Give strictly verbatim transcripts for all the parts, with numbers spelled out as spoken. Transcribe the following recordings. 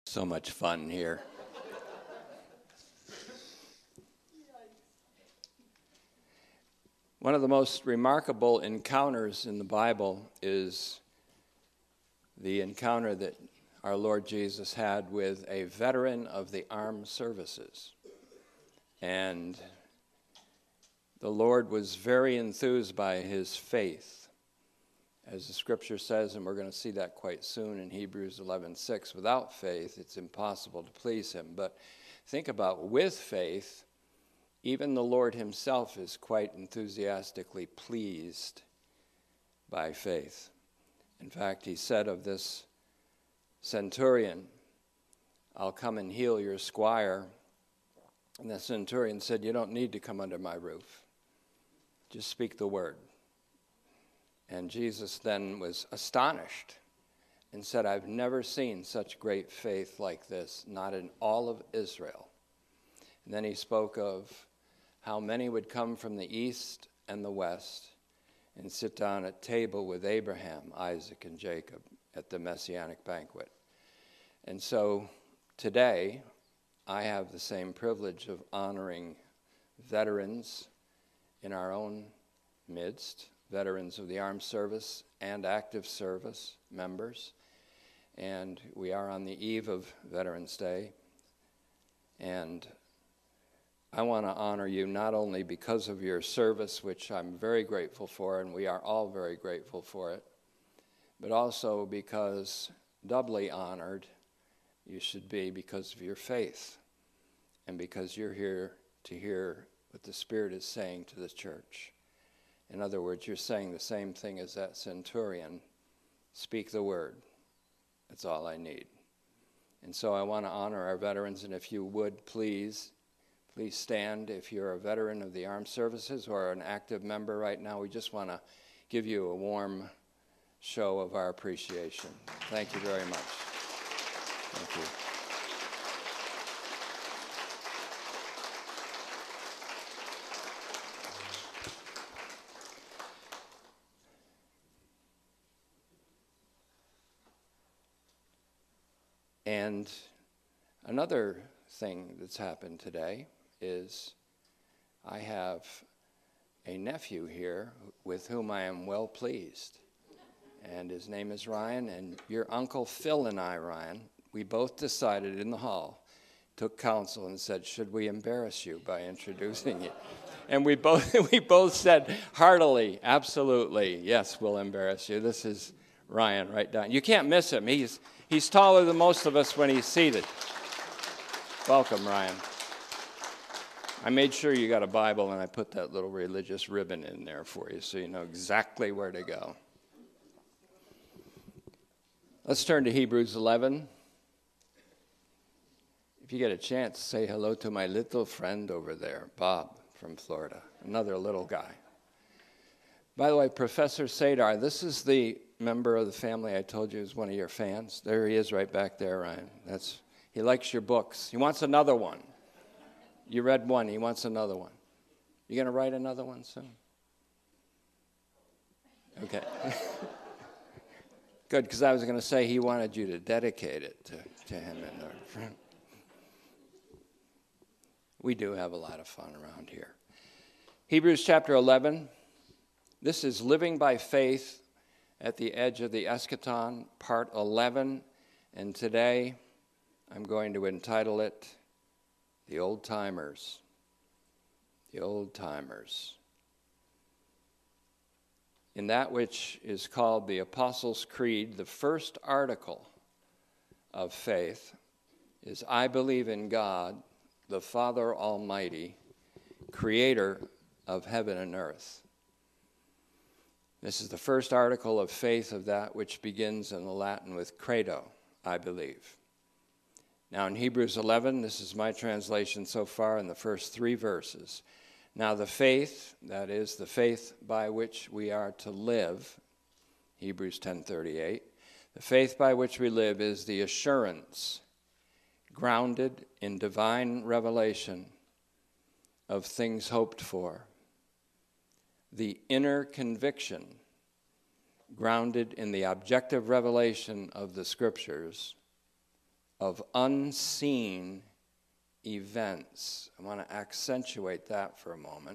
So much fun here. One of the most remarkable encounters in the Bible is the encounter that our Lord Jesus had with a veteran of the armed services. And the Lord was very enthused by his faith. As the scripture says, and we're going to see that quite soon in Hebrews eleven six, without faith it's impossible to please him. But think about with faith, even the Lord himself is quite enthusiastically pleased by faith. In fact, he said of this centurion, "I'll come and heal your squire." And the centurion said, "You don't need to come under my roof. Just speak the word." And Jesus then was astonished and said, "I've never seen such great faith like this, not in all of Israel." And then he spoke of how many would come from the east and the west and sit down at table with Abraham, Isaac, and Jacob at the Messianic banquet. And so today, I have the same privilege of honoring veterans in our own midst, veterans of the armed service and active service members. And we are on the eve of Veterans Day. And I want to honor you not only because of your service, which I'm very grateful for, and we are all very grateful for it, but also because doubly honored you should be because of your faith and because you're here to hear what the Spirit is saying to the church. In other words, you're saying the same thing as that centurion. Speak the word. That's all I need. And so I want to honor our veterans, and if you would, please, please stand. If you're a veteran of the armed services or an active member right now, we just want to give you a warm show of our appreciation. Thank you very much. Thank you. And another thing that's happened today is I have a nephew here with whom I am well pleased. And his name is Ryan, and your Uncle Phil and I, Ryan, we both decided in the hall, took counsel and said, should we embarrass you by introducing you? And we both we both said heartily, absolutely, yes, we'll embarrass you. This is Ryan right down. You can't miss him. He's he's taller than most of us when he's seated. Welcome, Ryan. I made sure you got a Bible, and I put that little religious ribbon in there for you so you know exactly where to go. Let's turn to Hebrews eleven. If you get a chance, say hello to my little friend over there, Bob from Florida, another little guy. By the way, Professor Sadar, this is the member of the family I told you is one of your fans. There he is right back there, Ryan. That's he likes your books. He wants another one. You read one. He wants another one. You going to write another one soon? Okay. Good, because I was going to say he wanted you to dedicate it to, to him. And our, we do have a lot of fun around here. Hebrews chapter eleven. This is Living by Faith at the Edge of the Eschaton, part eleven. And today I'm going to entitle it The Old Timers. The Old Timers. In that which is called the Apostles' Creed, the first article of faith is, I believe in God, the Father Almighty, creator of heaven and earth. This is the first article of faith of that which begins in the Latin with credo, I believe. Now in Hebrews eleven, this is my translation so far in the first three verses. Now the faith, that is the faith by which we are to live, Hebrews ten thirty-eight, the faith by which we live is the assurance, grounded in divine revelation of things hoped for, the inner conviction, grounded in the objective revelation of the Scriptures of unseen events. I want to accentuate that for a moment.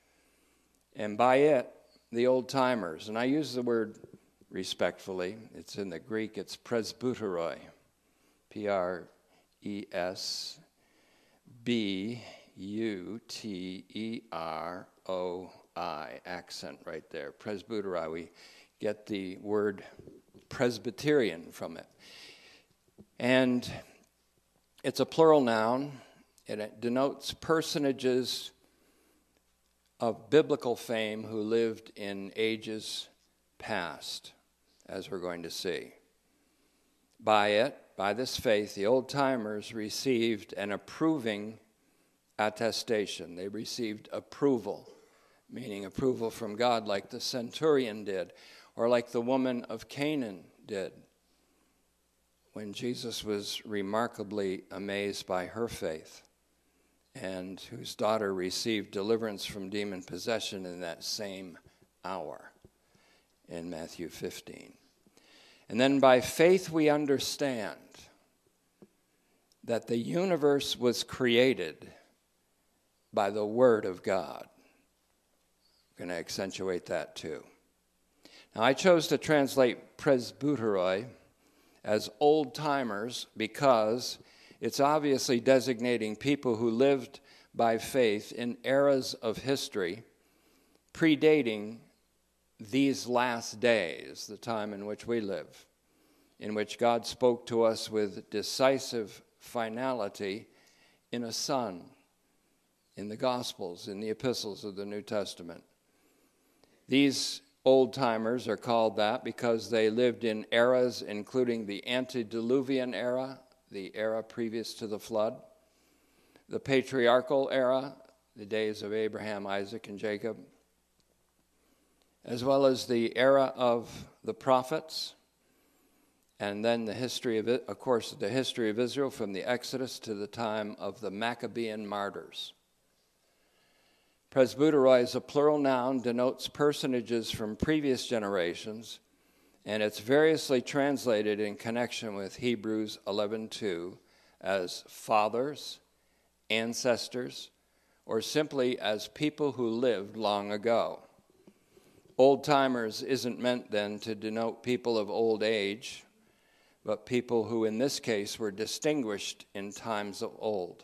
And by it, the old-timers, and I use the word respectfully, it's in the Greek, it's presbyteroi, P R E S B U T E R O I, accent right there, presbyteroi. We get the word Presbyterian from it. And it's a plural noun, and it denotes personages of biblical fame who lived in ages past, as we're going to see. By it, by this faith, the old-timers received an approving attestation. They received approval, meaning approval from God, like the centurion did, or like the woman of Canaan did, when Jesus was remarkably amazed by her faith, and whose daughter received deliverance from demon possession in that same hour in Matthew fifteen. And then by faith we understand that the universe was created by the Word of God. I'm going to accentuate that too. Now, I chose to translate presbyteroi as old-timers because it's obviously designating people who lived by faith in eras of history predating these last days, the time in which we live, in which God spoke to us with decisive finality in a Son, in the Gospels, in the epistles of the New Testament. These old-timers are called that because they lived in eras including the antediluvian era, the era previous to the flood, the patriarchal era, the days of Abraham, Isaac, and Jacob, as well as the era of the prophets, and then the history of it, of course, the history of Israel from the Exodus to the time of the Maccabean martyrs. Presbyteroi is a plural noun, denotes personages from previous generations, and it's variously translated in connection with Hebrews eleven two as fathers, ancestors, or simply as people who lived long ago. Old-timers isn't meant then to denote people of old age, but people who in this case were distinguished in times of old.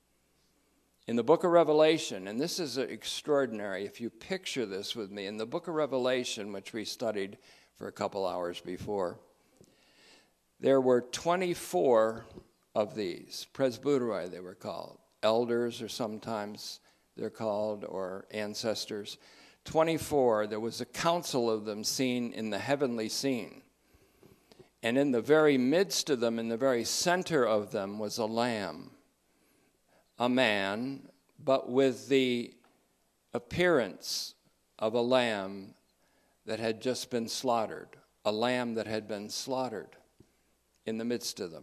In the book of Revelation, and this is extraordinary, if you picture this with me, in the book of Revelation, which we studied for a couple hours before, there were twenty-four of these, presbyteroi they were called, elders or sometimes they're called, or ancestors. twenty-four, there was a council of them seen in the heavenly scene. And in the very midst of them, in the very center of them, was a lamb, a man, but with the appearance of a lamb that had just been slaughtered, a lamb that had been slaughtered in the midst of them.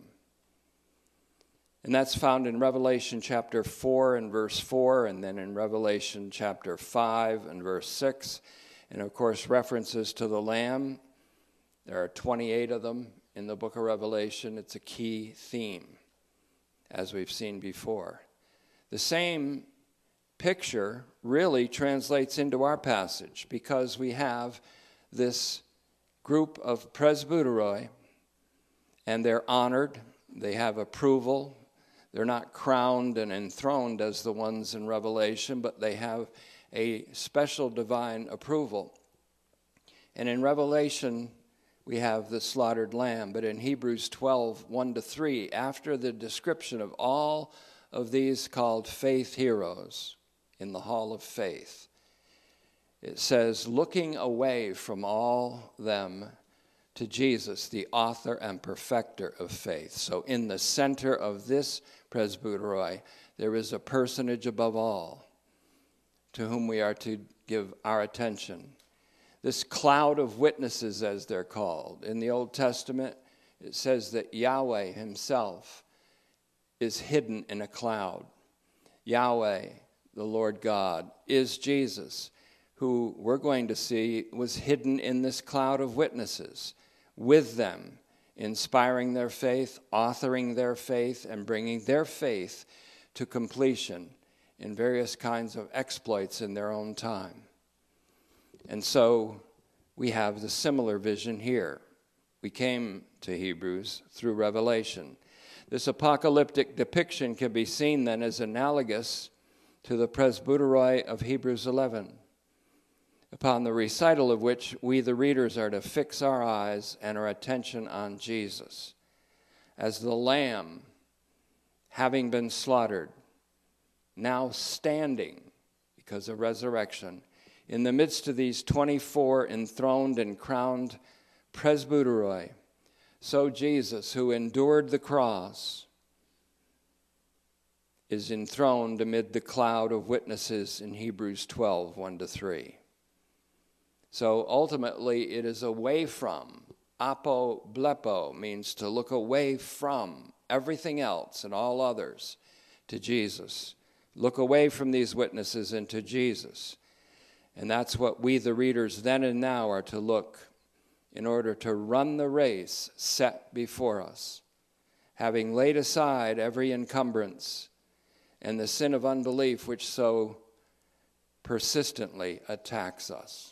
And that's found in Revelation chapter four and verse four, and then in Revelation chapter five and verse six. And of course, references to the lamb. There are twenty-eight of them in the book of Revelation. It's a key theme, as we've seen before. The same picture really translates into our passage because we have this group of presbyteroi, and they're honored, they have approval. They're not crowned and enthroned as the ones in Revelation, but they have a special divine approval. And in Revelation, we have the slaughtered lamb, but in Hebrews twelve, one to three, after the description of all of these called faith heroes in the hall of faith, it says, looking away from all them to Jesus, the author and perfecter of faith. So in the center of this presbyteroi, there is a personage above all to whom we are to give our attention. This cloud of witnesses, as they're called. In the Old Testament, it says that Yahweh himself is hidden in a cloud. Yahweh, the Lord God, is Jesus, who we're going to see was hidden in this cloud of witnesses with them inspiring their faith, authoring their faith, and bringing their faith to completion in various kinds of exploits in their own time. And so we have the similar vision here. We came to Hebrews through Revelation. This apocalyptic depiction can be seen then as analogous to the presbyteroi of Hebrews eleven, upon the recital of which we, the readers, are to fix our eyes and our attention on Jesus, as the Lamb, having been slaughtered, now standing because of resurrection, in the midst of these twenty-four enthroned and crowned presbyteroi, so Jesus, who endured the cross, is enthroned amid the cloud of witnesses in Hebrews twelve, one to three. So ultimately it is away from, apoblepo means to look away from everything else and all others to Jesus. Look away from these witnesses into Jesus. And that's what we, the readers, then and now are to look in order to run the race set before us, having laid aside every encumbrance and the sin of unbelief which so persistently attacks us.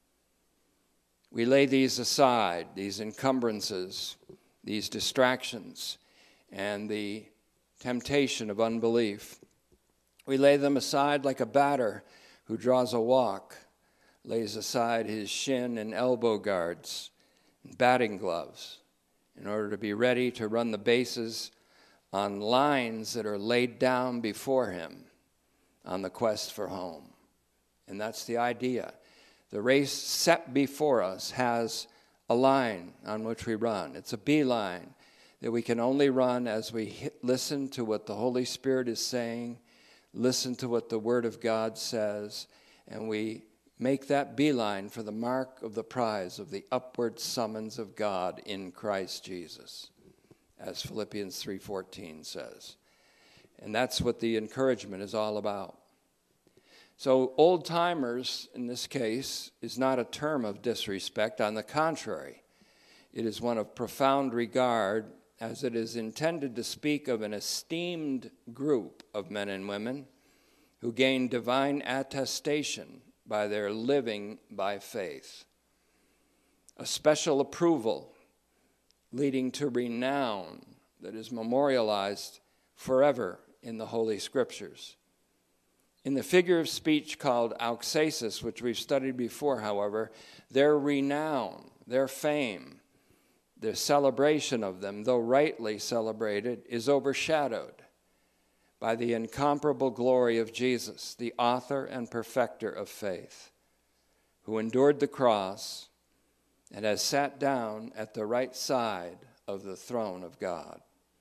We lay these aside, these encumbrances, these distractions, and the temptation of unbelief. We lay them aside like a batter who draws a walk, lays aside his shin and elbow guards and batting gloves in order to be ready to run the bases on lines that are laid down before him on the quest for home. And that's the idea. The race set before us has a line on which we run. It's a beeline that we can only run as we hit, listen to what the Holy Spirit is saying, listen to what the Word of God says, and we make that beeline for the mark of the prize of the upward summons of God in Christ Jesus, as Philippians three fourteen says. And that's what the encouragement is all about. So old-timers, in this case, is not a term of disrespect. On the contrary, it is one of profound regard, as it is intended to speak of an esteemed group of men and women who gain divine attestation by their living by faith, a special approval leading to renown that is memorialized forever in the Holy Scriptures. In the figure of speech called auxasis, which we've studied before, however, their renown, their fame, the celebration of them, though rightly celebrated, is overshadowed by the incomparable glory of Jesus, the author and perfecter of faith, who endured the cross and has sat down at the right side of the throne of God.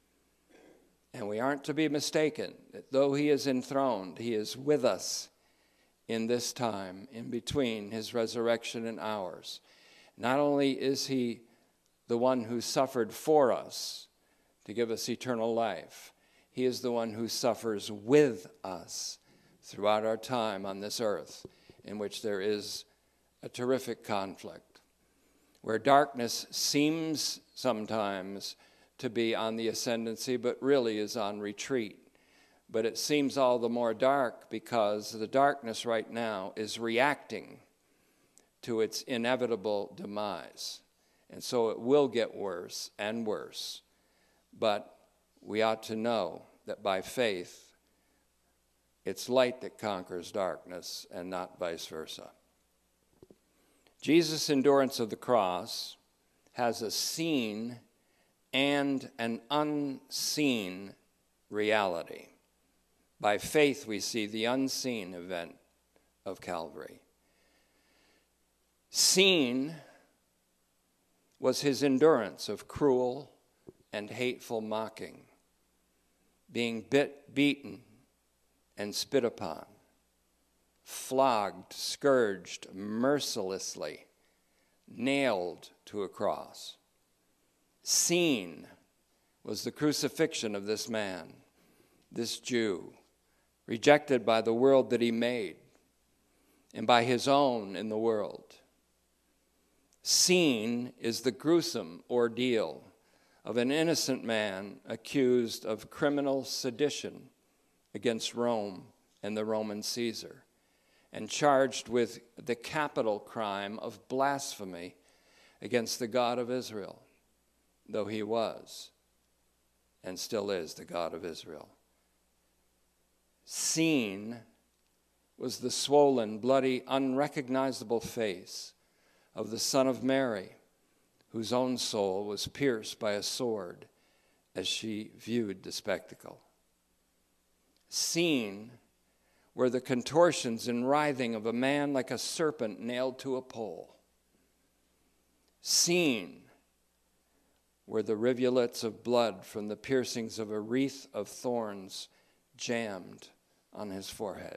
And we aren't to be mistaken that though he is enthroned, he is with us in this time, in between his resurrection and ours. Not only is he the one who suffered for us to give us eternal life, he is the one who suffers with us throughout our time on this earth, in which there is a terrific conflict, where darkness seems sometimes to be on the ascendancy, but really is on retreat. But it seems all the more dark because the darkness right now is reacting to its inevitable demise. And so it will get worse and worse. But we ought to know that by faith, it's light that conquers darkness and not vice versa. Jesus' endurance of the cross has a seen and an unseen reality. By faith, we see the unseen event of Calvary. Seen was his endurance of cruel and hateful mocking, being bit, beaten, and spit upon, flogged, scourged mercilessly, nailed to a cross. Seen was the crucifixion of this man, this Jew, rejected by the world that he made and by his own in the world. Seen is the gruesome ordeal of an innocent man accused of criminal sedition against Rome and the Roman Caesar, and charged with the capital crime of blasphemy against the God of Israel, though he was and still is the God of Israel. Seen was the swollen, bloody, unrecognizable face of the Son of Mary, whose own soul was pierced by a sword as she viewed the spectacle. Seen were the contortions and writhing of a man like a serpent nailed to a pole. Seen were the rivulets of blood from the piercings of a wreath of thorns jammed on his forehead.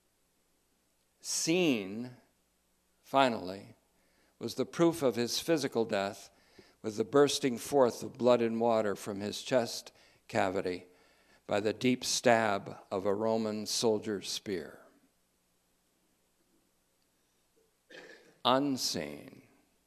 Seen, finally, was the proof of his physical death with the bursting forth of blood and water from his chest cavity by the deep stab of a Roman soldier's spear. Unseen,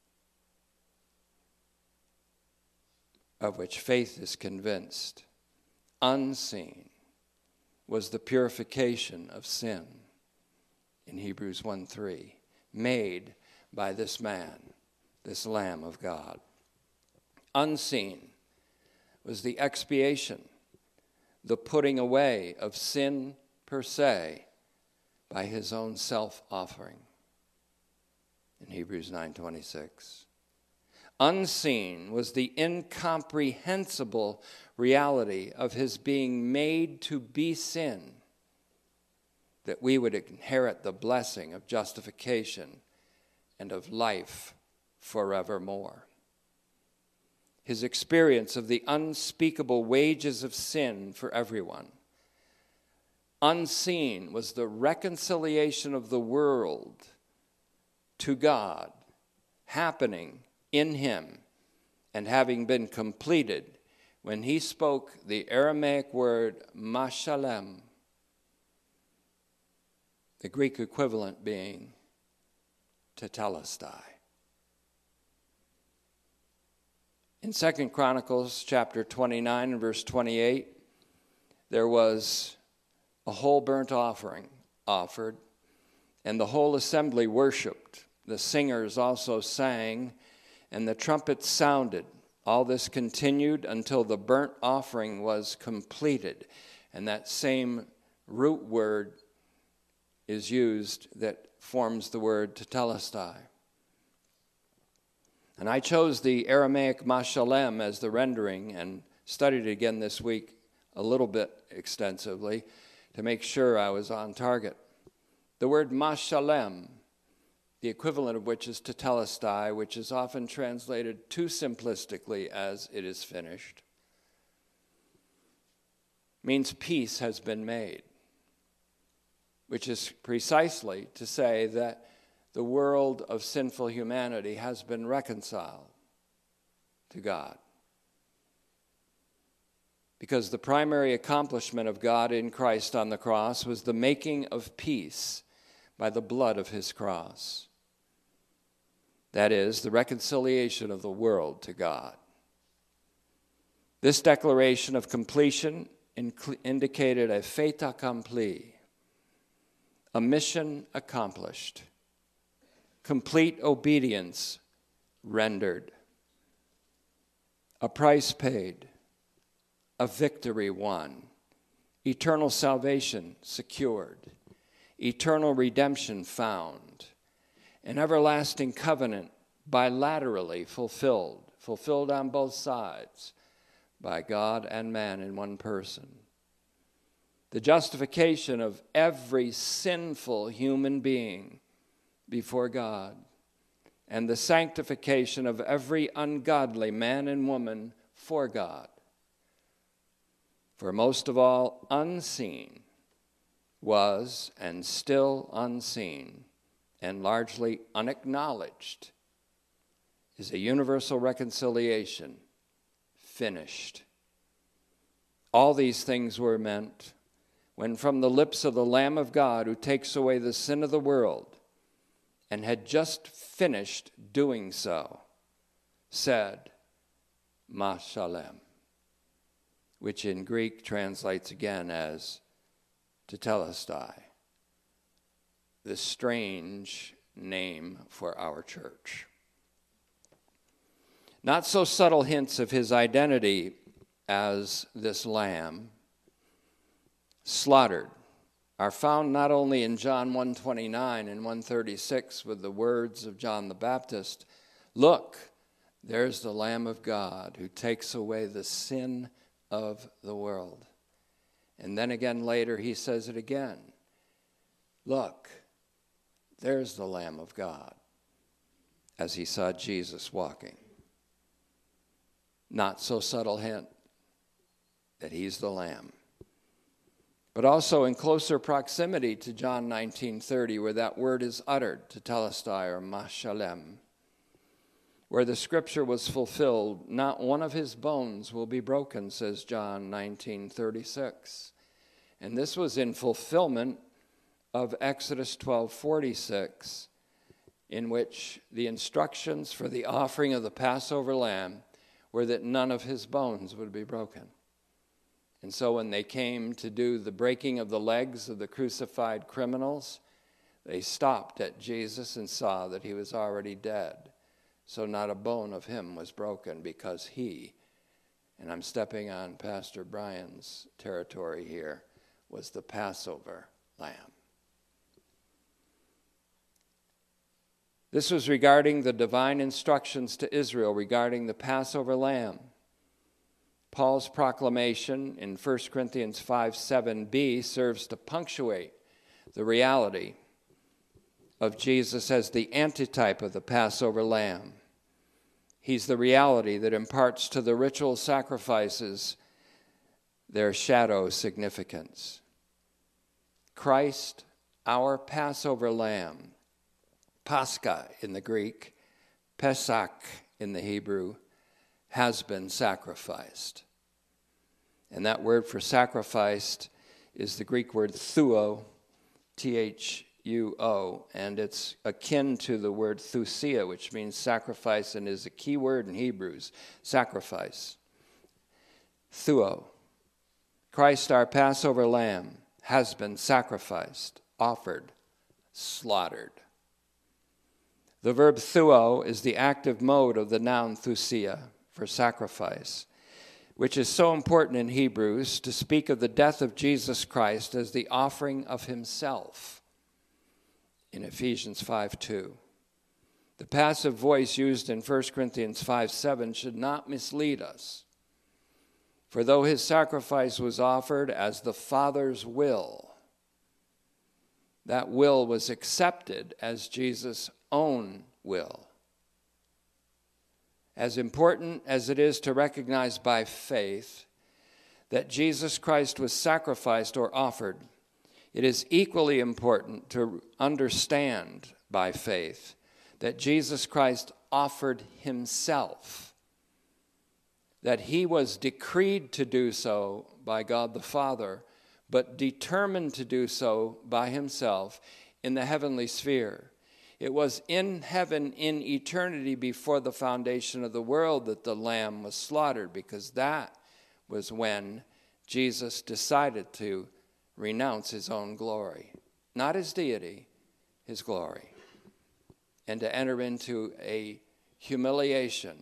of which faith is convinced, unseen was the purification of sin in Hebrews one three, made by this man, this Lamb of God. Unseen was the expiation, the putting away of sin per se by his own self-offering in Hebrews nine twenty-six. Unseen was the incomprehensible reality of his being made to be sin, that we would inherit the blessing of justification and of life forevermore. His experience of the unspeakable wages of sin for everyone. Unseen was the reconciliation of the world to God happening in him and having been completed when he spoke the Aramaic word mashalem, the Greek equivalent being tetelestai. In Second Chronicles chapter twenty-nine and verse twenty-eight, there was a whole burnt offering offered, and the whole assembly worshiped. The singers also sang, and the trumpets sounded. All this continued until the burnt offering was completed. And that same root word is used that forms the word tetelestai. And I chose the Aramaic mashalem as the rendering and studied it again this week a little bit extensively to make sure I was on target. The word mashalem, the equivalent of which is tetelestai, which is often translated too simplistically as it is finished, means peace has been made, which is precisely to say that the world of sinful humanity has been reconciled to God. Because the primary accomplishment of God in Christ on the cross was the making of peace by the blood of his cross. That is, the reconciliation of the world to God. This declaration of completion indicated a fait accompli, a mission accomplished, complete obedience rendered, a price paid, a victory won, eternal salvation secured, eternal redemption found, an everlasting covenant bilaterally fulfilled, fulfilled on both sides by God and man in one person. The justification of every sinful human being before God, and the sanctification of every ungodly man and woman for God. For most of all, unseen was, and still unseen, and largely unacknowledged, is a universal reconciliation finished. All these things were meant when from the lips of the Lamb of God who takes away the sin of the world, and had just finished doing so, said, Mashalem, which in Greek translates again as Tetelestai, the strange name for our church. Not so subtle hints of his identity as this lamb slaughtered are found not only in John one twenty-nine and one thirty-six with the words of John the Baptist, "Look, there's the Lamb of God who takes away the sin of the world." And then again later he says it again, "Look, there's the Lamb of God," as he saw Jesus walking. Not so subtle hint that he's the Lamb. But also in closer proximity to John nineteen thirty, where that word is uttered, Tetelestai or Mashalem, where the scripture was fulfilled, "Not one of his bones will be broken," says John nineteen thirty-six. And this was in fulfillment of Exodus twelve forty-six, in which the instructions for the offering of the Passover lamb were that none of his bones would be broken. And so when they came to do the breaking of the legs of the crucified criminals, they stopped at Jesus and saw that he was already dead. So not a bone of him was broken, because he, and I'm stepping on Pastor Brian's territory here, was the Passover lamb. This was regarding the divine instructions to Israel regarding the Passover lamb. Paul's proclamation in First Corinthians five seven b serves to punctuate the reality of Jesus as the antitype of the Passover lamb. He's the reality that imparts to the ritual sacrifices their shadow significance. Christ, our Passover lamb, Pascha in the Greek, Pesach in the Hebrew, has been sacrificed. And that word for sacrificed is the Greek word thuo, T H U O, and it's akin to the word thusia, which means sacrifice and is a key word in Hebrews, sacrifice. Thuo. Christ, our Passover lamb, has been sacrificed, offered, slaughtered. The verb thuo is the active mode of the noun thusia, for sacrifice, which is so important in Hebrews to speak of the death of Jesus Christ as the offering of himself in Ephesians five two. The passive voice used in First Corinthians five seven should not mislead us. For though his sacrifice was offered as the Father's will, that will was accepted as Jesus' own will. As important as it is to recognize by faith that Jesus Christ was sacrificed or offered, it is equally important to understand by faith that Jesus Christ offered himself, that he was decreed to do so by God the Father, but determined to do so by himself in the heavenly sphere. It was in heaven, in eternity, before the foundation of the world, that the Lamb was slaughtered, because that was when Jesus decided to renounce his own glory. Not his deity, his glory. And to enter into a humiliation,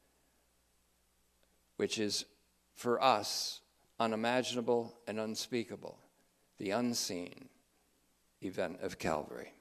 which is for us unimaginable and unspeakable, the unseen event of Calvary.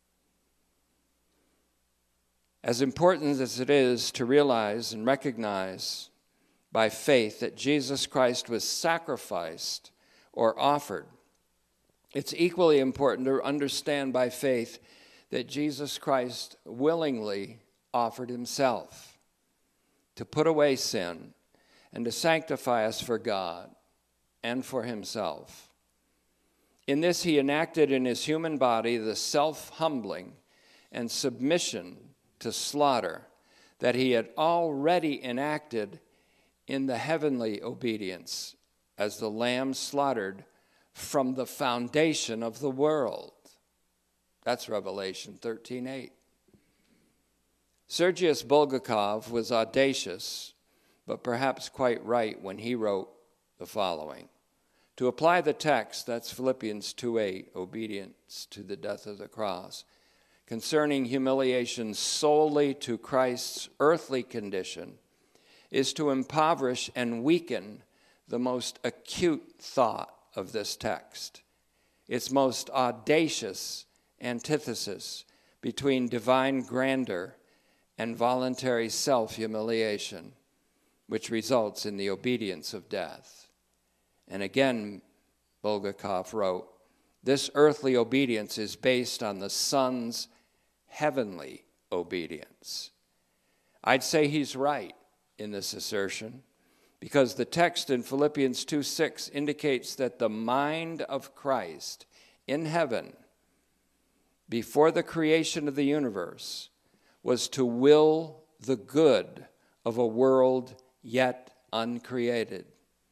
As important as it is to realize and recognize by faith that Jesus Christ was sacrificed or offered, it's equally important to understand by faith that Jesus Christ willingly offered himself to put away sin and to sanctify us for God and for himself. In this, he enacted in his human body the self-humbling and submission to slaughter that he had already enacted in the heavenly obedience as the lamb slaughtered from the foundation of the world. That's Revelation thirteen eight. Sergius Bulgakov was audacious but perhaps quite right when he wrote the following. To apply the text, that's Philippians two eight, obedience to the death of the cross, concerning humiliation solely to Christ's earthly condition, is to impoverish and weaken the most acute thought of this text, its most audacious antithesis between divine grandeur and voluntary self-humiliation, which results in the obedience of death. And again, Bulgakov wrote, this earthly obedience is based on the Son's heavenly obedience. I'd say he's right in this assertion, because the text in Philippians two six indicates that the mind of Christ in heaven, before the creation of the universe, was to will the good of a world yet uncreated,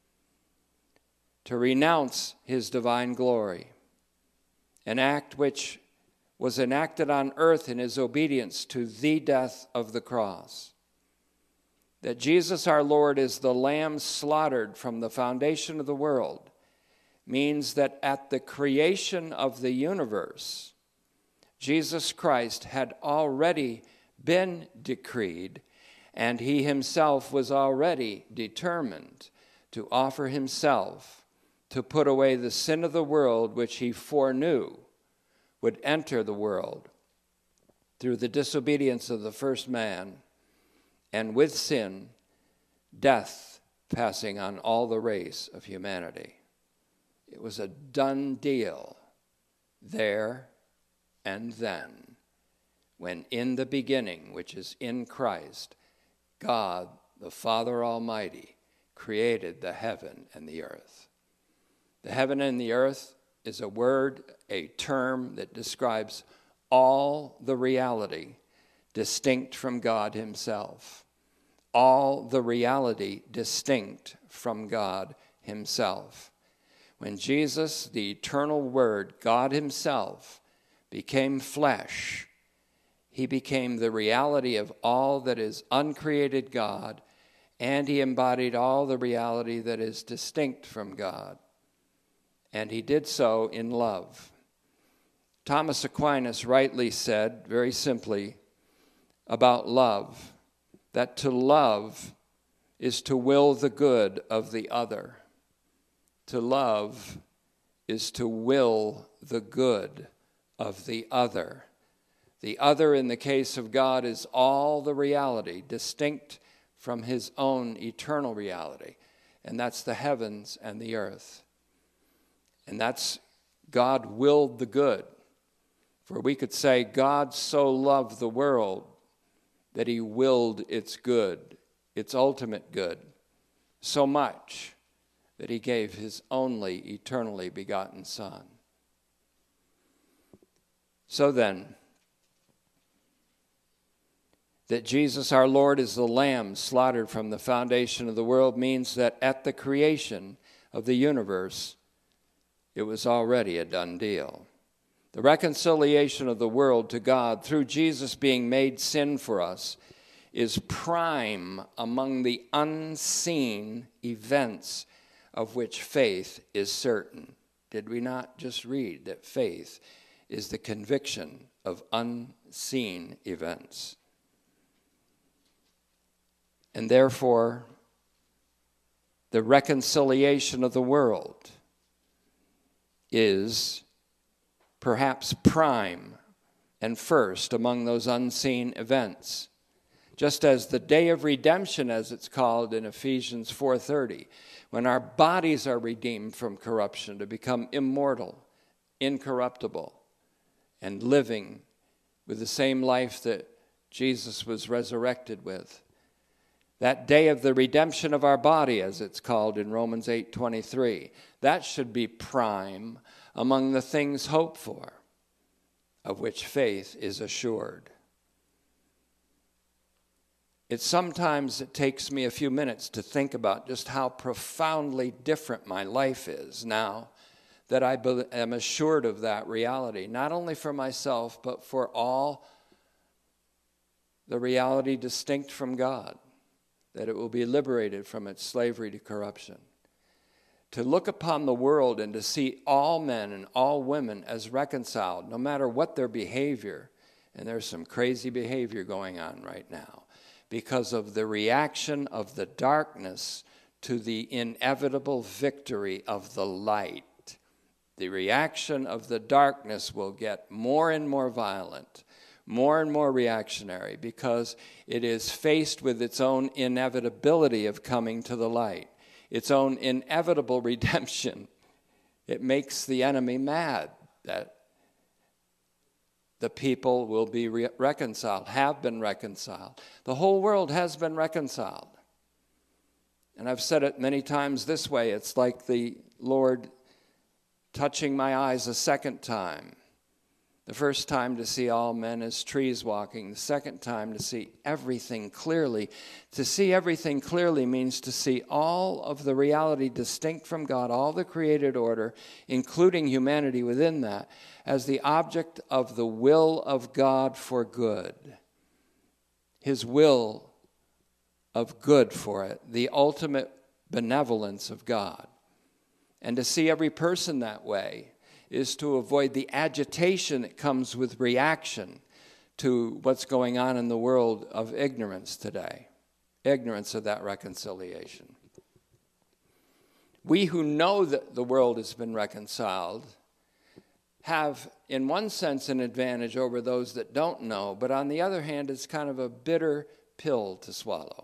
to renounce his divine glory, an act which was enacted on earth in his obedience to the death of the cross. That Jesus our Lord is the Lamb slaughtered from the foundation of the world means that at the creation of the universe, Jesus Christ had already been decreed, and he himself was already determined to offer himself to put away the sin of the world, which he foreknew would enter the world through the disobedience of the first man, and with sin, death passing on all the race of humanity. It was a done deal there and then, when in the beginning, which is in Christ, God, the Father Almighty, created the heaven and the earth. The heaven and the earth is a word, a term that describes all the reality distinct from God himself. All the reality distinct from God himself. When Jesus, the eternal Word, God himself, became flesh, he became the reality of all that is uncreated God, and he embodied all the reality that is distinct from God. And he did so in love. Thomas Aquinas rightly said, very simply, about love, that to love is to will the good of the other. To love is to will the good of the other. The other, in the case of God, is all the reality distinct from his own eternal reality, and that's the heavens and the earth. And that's God willed the good. For we could say God so loved the world that he willed its good, its ultimate good, so much that he gave his only eternally begotten Son. So then, that Jesus our Lord is the Lamb slaughtered from the foundation of the world means that at the creation of the universe, it was already a done deal. The reconciliation of the world to God through Jesus being made sin for us is prime among the unseen events of which faith is certain. Did we not just read that faith is the conviction of unseen events? And therefore, the reconciliation of the world is perhaps prime and first among those unseen events. Just as the day of redemption, as it's called in Ephesians four thirty, when our bodies are redeemed from corruption to become immortal, incorruptible, and living with the same life that Jesus was resurrected with. That day of the redemption of our body, as it's called in Romans eight twenty-three, that should be prime among the things hoped for, of which faith is assured. It sometimes it takes me a few minutes to think about just how profoundly different my life is now that I am assured of that reality, not only for myself, but for all the reality distinct from God. that it will be liberated from its slavery to corruption. To look upon the world and to see all men and all women as reconciled, no matter what their behavior. And there's some crazy behavior going on right now because of the reaction of the darkness to the inevitable victory of the light. The reaction of the darkness will get more and more violent, more and more reactionary, because it is faced with its own inevitability of coming to the light, its own inevitable redemption. It makes the enemy mad that the people will be re- reconciled, have been reconciled. The whole world has been reconciled. And I've said it many times this way. It's like the Lord touching my eyes a second time. The first time to see all men as trees walking. The second time to see everything clearly. To see everything clearly means to see all of the reality distinct from God, all the created order, including humanity within that, as the object of the will of God for good. His will of good for it, the ultimate benevolence of God. And to see every person that way is to avoid the agitation that comes with reaction to what's going on in the world of ignorance today. Ignorance of that reconciliation. We who know that the world has been reconciled have, in one sense, an advantage over those that don't know, but on the other hand, it's kind of a bitter pill to swallow,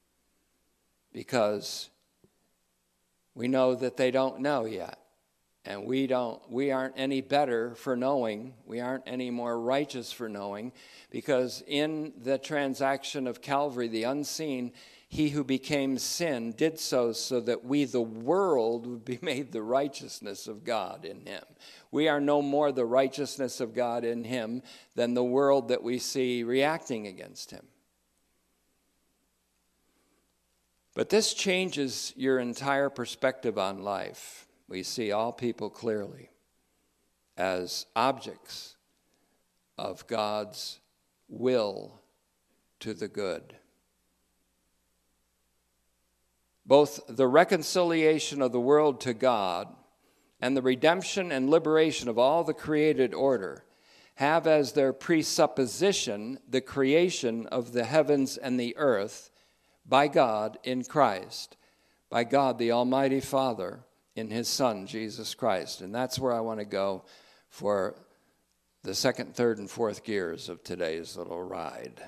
because we know that they don't know yet. And we don't we aren't any better for knowing. We aren't any more righteous for knowing, because in the transaction of Calvary, the unseen, he who became sin did so so that we, the world, would be made the righteousness of God in him. We are no more the righteousness of God in him than the world that we see reacting against him. But this changes your entire perspective on life. We see all people clearly as objects of God's will to the good. Both the reconciliation of the world to God and the redemption and liberation of all the created order have as their presupposition the creation of the heavens and the earth by God in Christ, by God the Almighty Father in his Son, Jesus Christ. And that's where I want to go for the second, third, and fourth gears of today's little ride.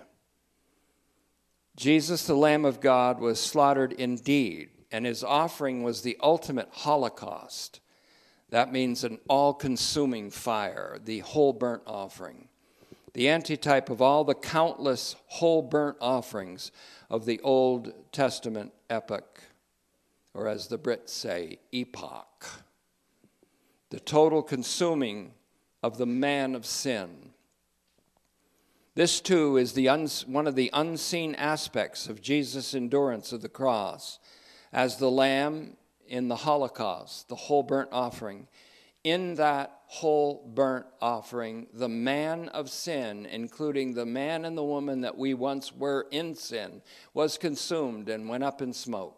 Jesus, the Lamb of God, was slaughtered indeed, and his offering was the ultimate holocaust. That means an all-consuming fire, the whole burnt offering, the antitype of all the countless whole burnt offerings of the Old Testament epoch, or as the Brits say, epoch. The total consuming of the man of sin. This, too, is the uns- one of the unseen aspects of Jesus' endurance of the cross as the Lamb in the Holocaust, the whole burnt offering. In that whole burnt offering, the man of sin, including the man and the woman that we once were in sin, was consumed and went up in smoke.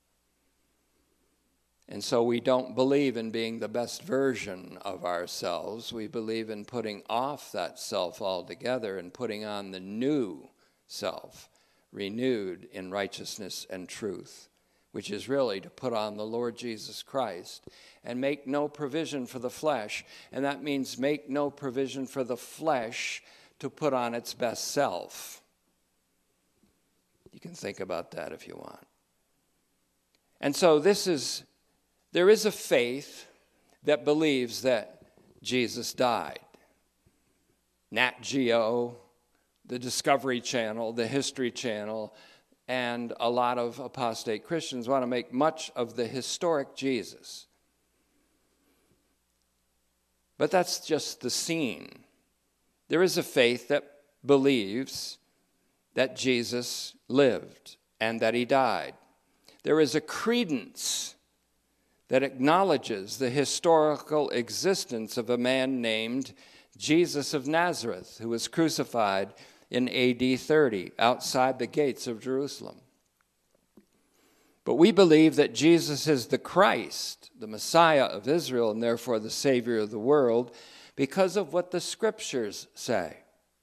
And so we don't believe in being the best version of ourselves. We believe in putting off that self altogether and putting on the new self, renewed in righteousness and truth, which is really to put on the Lord Jesus Christ and make no provision for the flesh. And that means make no provision for the flesh to put on its best self. You can think about that if you want. And so this is... There is a faith that believes that Jesus died. Nat Geo, the Discovery Channel, the History Channel, and a lot of apostate Christians want to make much of the historic Jesus. But that's just the scene. There is a faith that believes that Jesus lived and that he died. There is a credence that acknowledges the historical existence of a man named Jesus of Nazareth, who was crucified in A D thirty outside the gates of Jerusalem. But we believe that Jesus is the Christ, the Messiah of Israel, and therefore the Savior of the world, because of what the Scriptures say.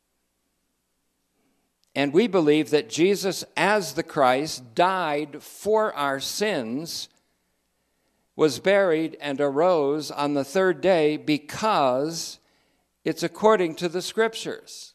And we believe that Jesus, as the Christ, died for our sins, was buried, and arose on the third day because it's according to the Scriptures.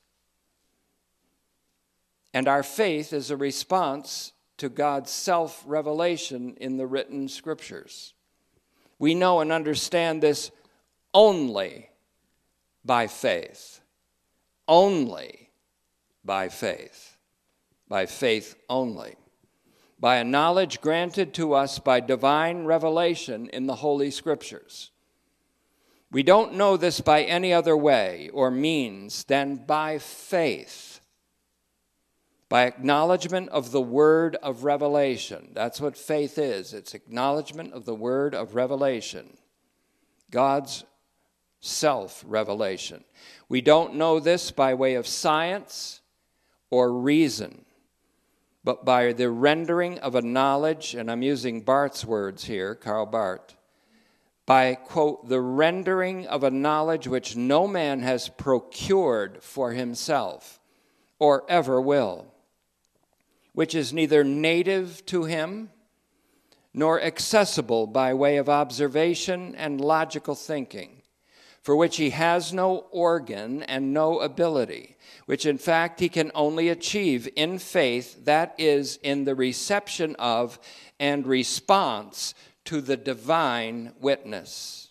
And our faith is a response to God's self-revelation in the written Scriptures. We know and understand this only by faith. Only by faith. By faith only. By a knowledge granted to us by divine revelation in the Holy Scriptures. We don't know this by any other way or means than by faith. By acknowledgement of the word of revelation. That's what faith is. It's acknowledgement of the word of revelation. God's self-revelation. We don't know this by way of science or reason, but by the rendering of a knowledge, and I'm using Barth's words here, Karl Barth, by, quote, the rendering of a knowledge which no man has procured for himself or ever will, which is neither native to him nor accessible by way of observation and logical thinking, for which he has no organ and no ability, which in fact he can only achieve in faith, that is, in the reception of and response to the divine witness.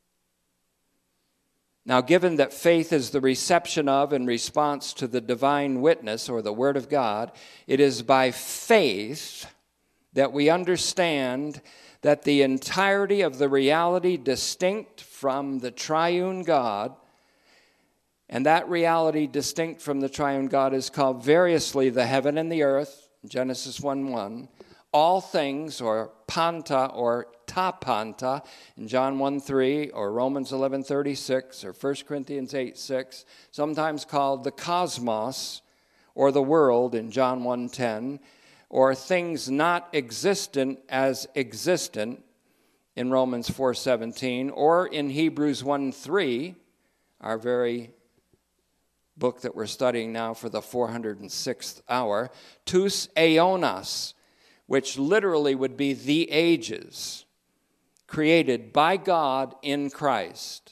Now, given that faith is the reception of and response to the divine witness, or the Word of God, it is by faith that we understand that the entirety of the reality distinct from the triune God, and that reality distinct from the triune God is called variously the heaven and the earth, Genesis one one, all things, or panta, or ta panta, in John one three, or Romans eleven thirty-six, or First Corinthians eight six, sometimes called the cosmos, or the world, in John one ten, or things not existent as existent, in Romans four seventeen, or in Hebrews one three, our very book that we're studying now for the four hundred sixth hour, tous aeonas, which literally would be the ages, created by God in Christ.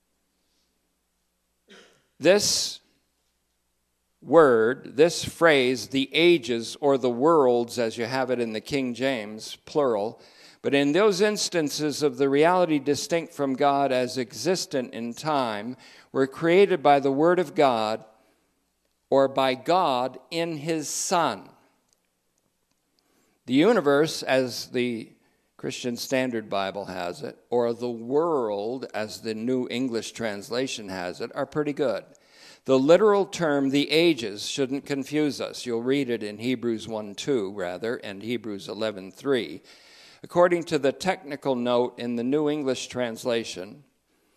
This word, this phrase, the ages or the worlds, as you have it in the King James, plural, but in those instances of the reality distinct from God as existent in time, were created by the Word of God or by God in His Son. The universe, as the Christian Standard Bible has it, or the world, as the New English Translation has it, are pretty good. The literal term, the ages, shouldn't confuse us. You'll read it in Hebrews one two, rather, and Hebrews eleven three. According to the technical note in the New English Translation,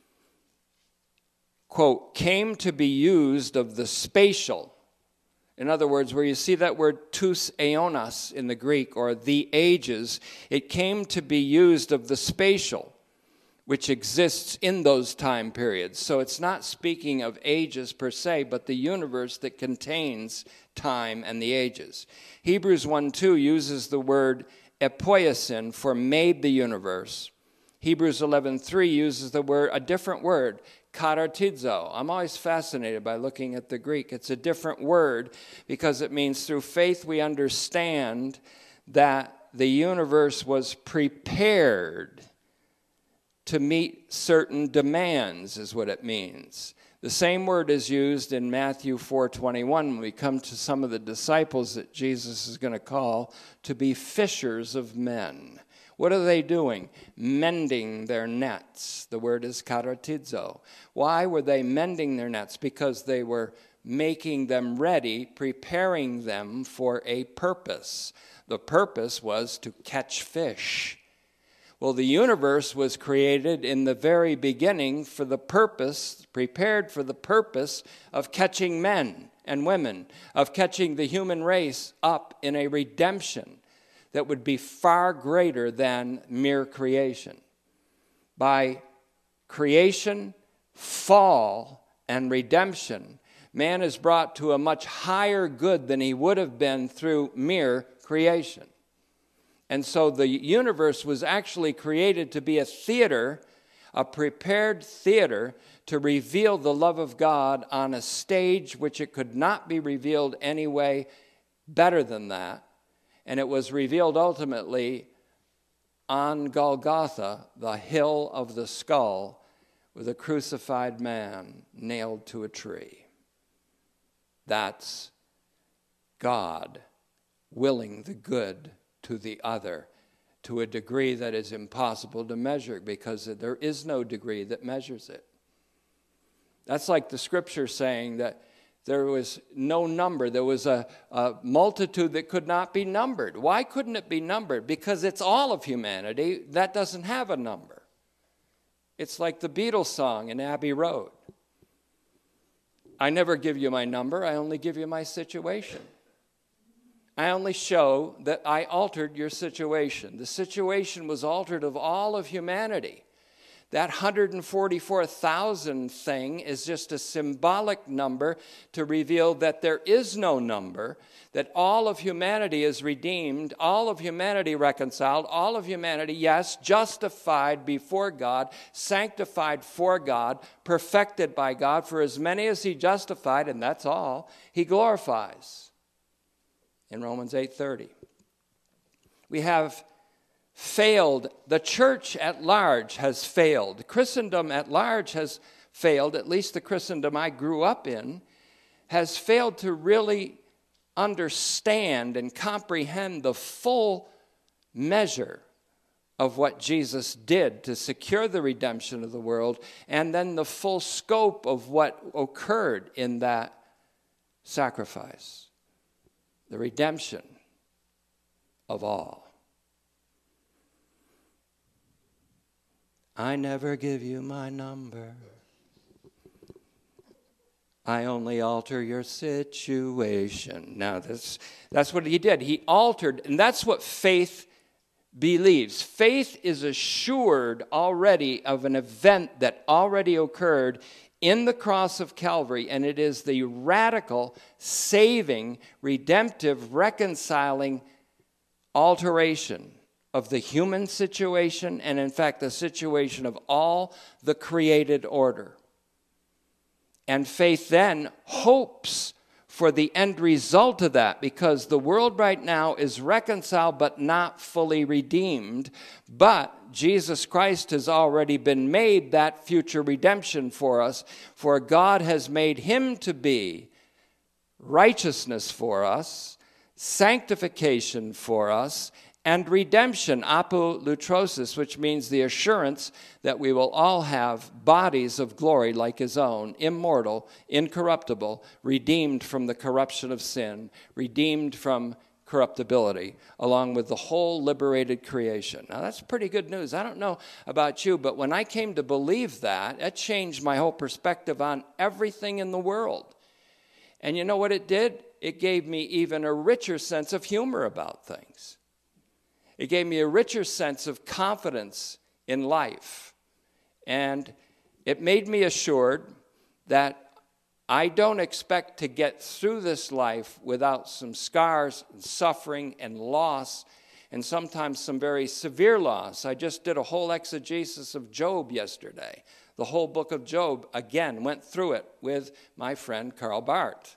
quote, came to be used of the spatial. In other words, where you see that word tous aeonas in the Greek, or the ages, it came to be used of the spatial, which exists in those time periods. So it's not speaking of ages per se, but the universe that contains time and the ages. Hebrews one two uses the word epoiasin for made the universe. Hebrews eleven three uses the word, a different word, katartizo. I'm always fascinated by looking at the Greek. It's a different word because it means through faith we understand that the universe was prepared to meet certain demands, is what it means. The same word is used in Matthew four twenty-one when we come to some of the disciples that Jesus is going to call to be fishers of men. What are they doing? Mending their nets. The word is katartizo. Why were they mending their nets? Because they were making them ready, preparing them for a purpose. The purpose was to catch fish. Well, the universe was created in the very beginning for the purpose, prepared for the purpose of catching men and women, of catching the human race up in a redemption. that would be far greater than mere creation. By creation, fall, and redemption, man is brought to a much higher good than he would have been through mere creation. And so the universe was actually created to be a theater, a prepared theater to reveal the love of God on a stage which it could not be revealed any way better than that. And it was revealed ultimately on Golgotha, the hill of the skull, with a crucified man nailed to a tree. That's God willing the good to the other to a degree that is impossible to measure, because there is no degree that measures it. That's like the scripture saying that there was no number. There was a, a multitude that could not be numbered. Why couldn't it be numbered? Because it's all of humanity. That doesn't have a number. It's like the Beatles song in Abbey Road. I never give you my number. I only give you my situation. I only show that I altered your situation. The situation was altered of all of humanity. That one hundred forty-four thousand thing is just a symbolic number to reveal that there is no number, that all of humanity is redeemed, all of humanity reconciled, all of humanity, yes, justified before God, sanctified for God, perfected by God. For as many as he justified, and that's all, he glorifies. In Romans eight thirty. We have failed. The church at large has failed. Christendom at large has failed, at least the Christendom I grew up in, has failed to really understand and comprehend the full measure of what Jesus did to secure the redemption of the world, and then the full scope of what occurred in that sacrifice, the redemption of all. I never give you my number. I only alter your situation. Now, that's, that's what he did. He altered, and that's what faith believes. Faith is assured already of an event that already occurred in the cross of Calvary, and it is the radical, saving, redemptive, reconciling alteration of the human situation, and in fact the situation of all the created order. And faith then hopes for the end result of that, because the world right now is reconciled but not fully redeemed. But Jesus Christ has already been made that future redemption for us, for God has made him to be righteousness for us, sanctification for us, and redemption, apolutrosis, which means the assurance that we will all have bodies of glory like his own, immortal, incorruptible, redeemed from the corruption of sin, redeemed from corruptibility, along with the whole liberated creation. Now, that's pretty good news. I don't know about you, but when I came to believe that, it changed my whole perspective on everything in the world. And you know what it did? It gave me even a richer sense of humor about things. It gave me a richer sense of confidence in life. And it made me assured that I don't expect to get through this life without some scars and suffering and loss, and sometimes some very severe loss. I just did a whole exegesis of Job yesterday. The whole book of Job, again, went through it with my friend Karl Barth.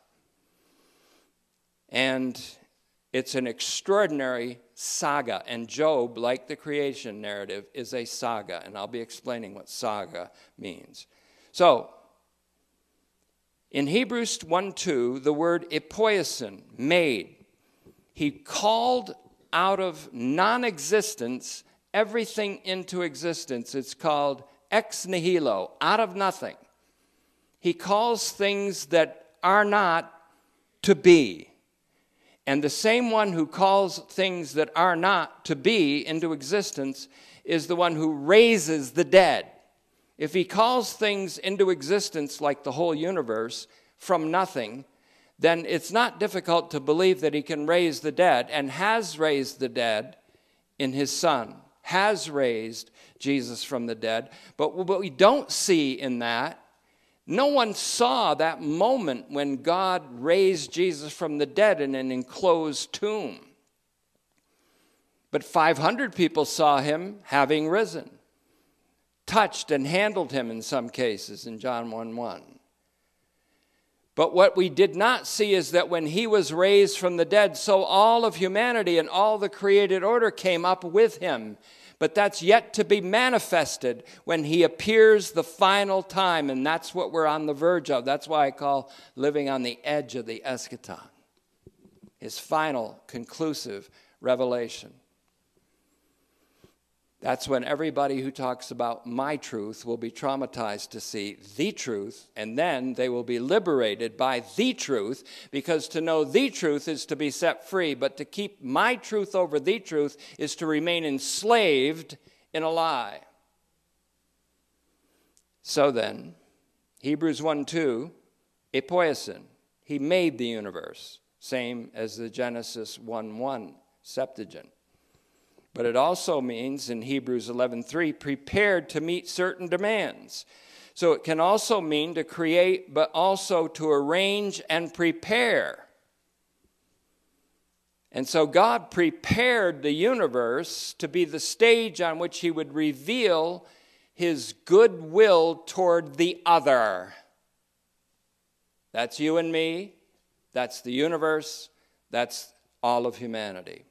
And it's an extraordinary saga, and Job, like the creation narrative, is a saga, and I'll be explaining what saga means. So, in Hebrews one two, the word epoiesin, made. He called out of non-existence everything into existence. It's called ex nihilo, out of nothing. He calls things that are not to be. And the same one who calls things that are not to be into existence is the one who raises the dead. If he calls things into existence like the whole universe from nothing, then it's not difficult to believe that he can raise the dead and has raised the dead in his Son, has raised Jesus from the dead. But what we don't see in that, no one saw that moment when God raised Jesus from the dead in an enclosed tomb. But five hundred people saw him having risen, touched and handled him in some cases in John one one. But what we did not see is that when he was raised from the dead, so all of humanity and all the created order came up with him. But that's yet to be manifested when he appears the final time, and that's what we're on the verge of. That's why I call living on the edge of the eschaton, his final, conclusive revelation. That's when everybody who talks about my truth will be traumatized to see the truth, and then they will be liberated by the truth, because to know the truth is to be set free, but to keep my truth over the truth is to remain enslaved in a lie. So then, Hebrews one two, epoiesin, he made the universe, same as the Genesis one one Septuagint. But it also means in Hebrews eleven three, prepared to meet certain demands. So it can also mean to create, but also to arrange and prepare. And so God prepared the universe to be the stage on which he would reveal his goodwill toward the other. That's you and me. That's the universe. That's all of humanity.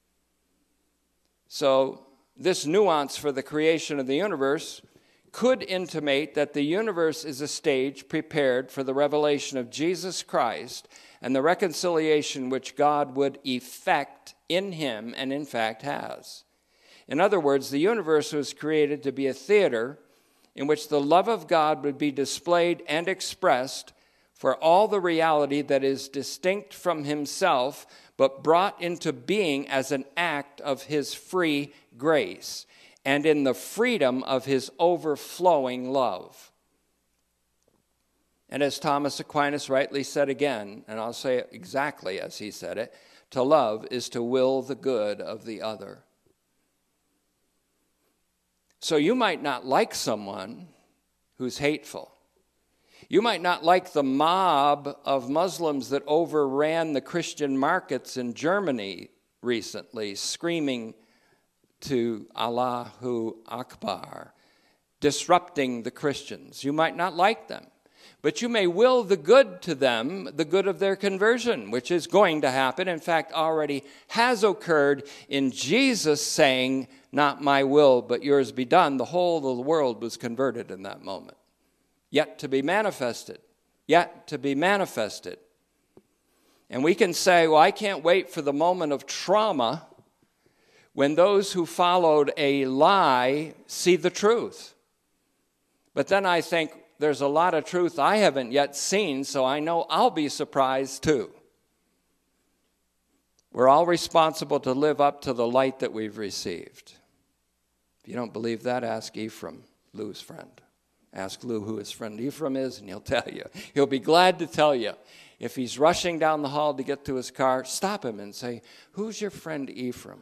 So this nuance for the creation of the universe could intimate that the universe is a stage prepared for the revelation of Jesus Christ and the reconciliation which God would effect in him and in fact has. In other words, the universe was created to be a theater in which the love of God would be displayed and expressed for all the reality that is distinct from himself, but brought into being as an act of his free grace and in the freedom of his overflowing love. And as Thomas Aquinas rightly said again, and I'll say it exactly as he said it, to love is to will the good of the other. So you might not like someone who's hateful. You might not like the mob of Muslims that overran the Christian markets in Germany recently, screaming to Allahu Akbar, disrupting the Christians. You might not like them, but you may will the good to them, the good of their conversion, which is going to happen, in fact, already has occurred in Jesus saying, "Not my will, but yours be done." The whole of the world was converted in that moment. Yet to be manifested, yet to be manifested. And we can say, well, I can't wait for the moment of trauma when those who followed a lie see the truth. But then I think there's a lot of truth I haven't yet seen, so I know I'll be surprised too. We're all responsible to live up to the light that we've received. If you don't believe that, ask Ephraim, Lou's friend. Ask Lou who his friend Ephraim is, and he'll tell you. He'll be glad to tell you. If he's rushing down the hall to get to his car, stop him and say, "Who's your friend Ephraim?"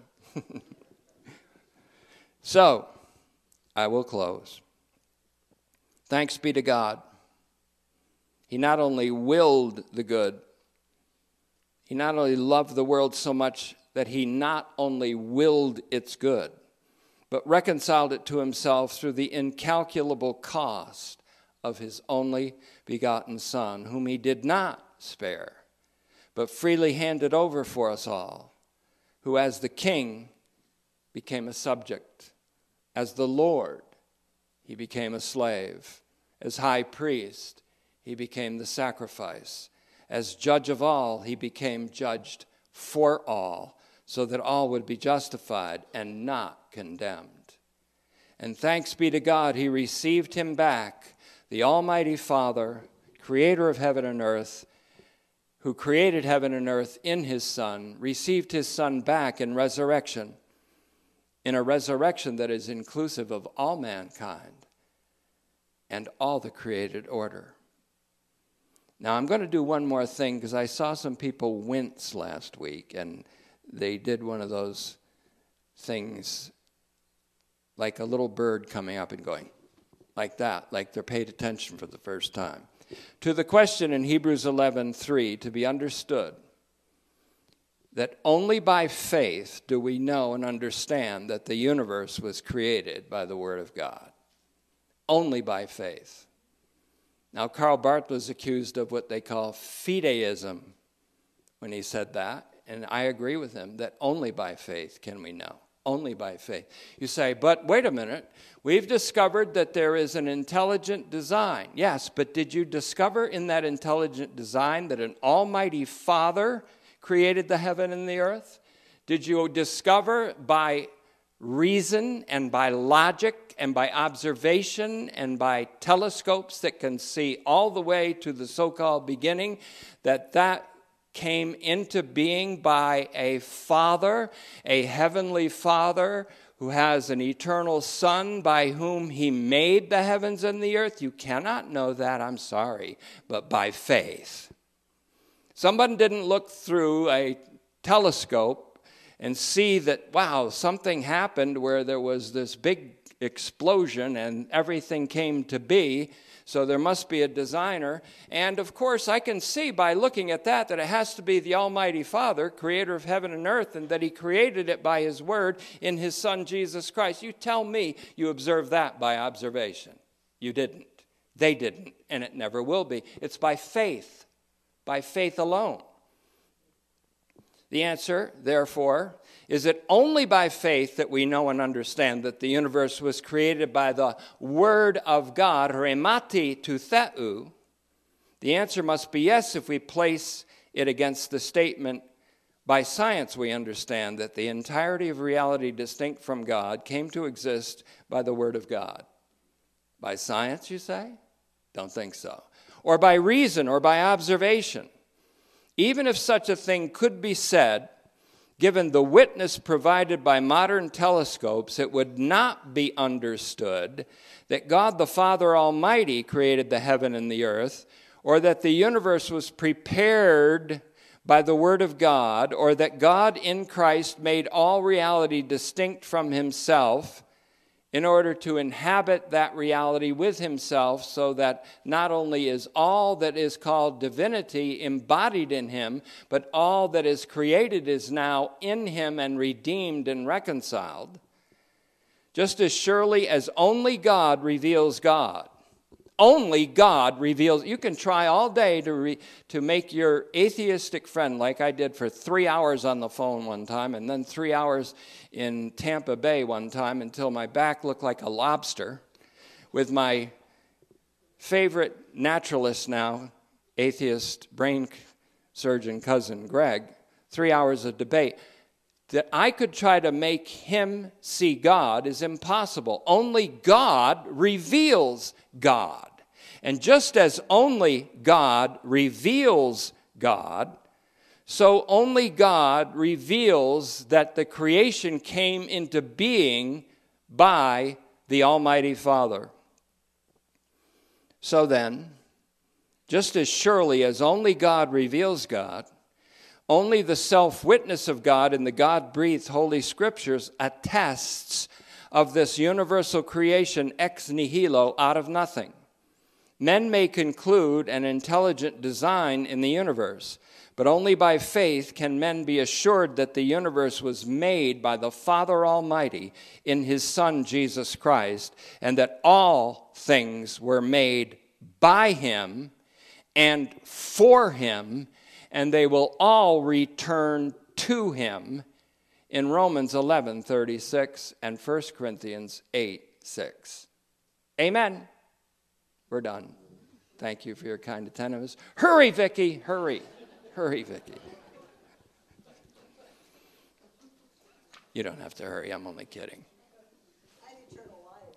So, I will close. Thanks be to God. He not only willed the good, he not only loved the world so much that he not only willed its good, but reconciled it to himself through the incalculable cost of his only begotten Son, whom he did not spare, but freely handed over for us all, who as the King became a subject, as the Lord he became a slave, as high priest he became the sacrifice, as judge of all he became judged for all, so that all would be justified and not condemned. And thanks be to God, he received him back, the Almighty Father, creator of heaven and earth, who created heaven and earth in his Son, received his Son back in resurrection, in a resurrection that is inclusive of all mankind and all the created order. Now, I'm going to do one more thing because I saw some people wince last week, and they did one of those things like a little bird coming up and going like that, like they're paid attention for the first time. To the question in Hebrews eleven three, to be understood that only by faith do we know and understand that the universe was created by the Word of God. Only by faith. Now, Karl Barth was accused of what they call fideism when he said that, and I agree with him that only by faith can we know. Only by faith. You say, but wait a minute, we've discovered that there is an intelligent design. Yes, but did you discover in that intelligent design that an almighty Father created the heaven and the earth? Did you discover by reason and by logic and by observation and by telescopes that can see all the way to the so-called beginning that that came into being by a Father, a heavenly Father who has an eternal Son by whom he made the heavens and the earth? You cannot know that, I'm sorry, but by faith. Someone didn't look through a telescope and see that, wow, something happened where there was this big explosion and everything came to be, so there must be a designer. And, of course, I can see by looking at that that it has to be the Almighty Father, creator of heaven and earth, and that he created it by his word in his Son, Jesus Christ. You tell me you observed that by observation. You didn't. They didn't, and it never will be. It's by faith, by faith alone. The answer, therefore, is that only by faith that we know and understand that the universe was created by the Word of God, rhemati to theou. The answer must be yes if we place it against the statement, by science we understand that the entirety of reality distinct from God came to exist by the Word of God. By science, you say? Don't think so. Or by reason or by observation. Even if such a thing could be said, given the witness provided by modern telescopes, it would not be understood that God the Father Almighty created the heaven and the earth, or that the universe was prepared by the Word of God, or that God in Christ made all reality distinct from himself in order to inhabit that reality with himself, so that not only is all that is called divinity embodied in him, but all that is created is now in him and redeemed and reconciled. Just as surely as only God reveals God, only God reveals. You can try all day to re, to make your atheistic friend, like I did for three hours on the phone one time, and then three hours in Tampa Bay one time until my back looked like a lobster, with my favorite naturalist now, atheist brain surgeon cousin Greg, three hours of debate. That I could try to make him see God is impossible. Only God reveals God. And just as only God reveals God, so only God reveals that the creation came into being by the Almighty Father. So then, just as surely as only God reveals God, only the self-witness of God in the God-breathed Holy Scriptures attests of this universal creation ex nihilo, out of nothing. Men may conclude an intelligent design in the universe, but only by faith can men be assured that the universe was made by the Father Almighty in his Son, Jesus Christ, and that all things were made by him and for him, and they will all return to him in Romans eleven thirty-six and First Corinthians eight six. Amen. We're done. Thank you for your kind attentiveness. Hurry, Vicki, hurry. Hurry, Vicki. You don't have to hurry, I'm only kidding.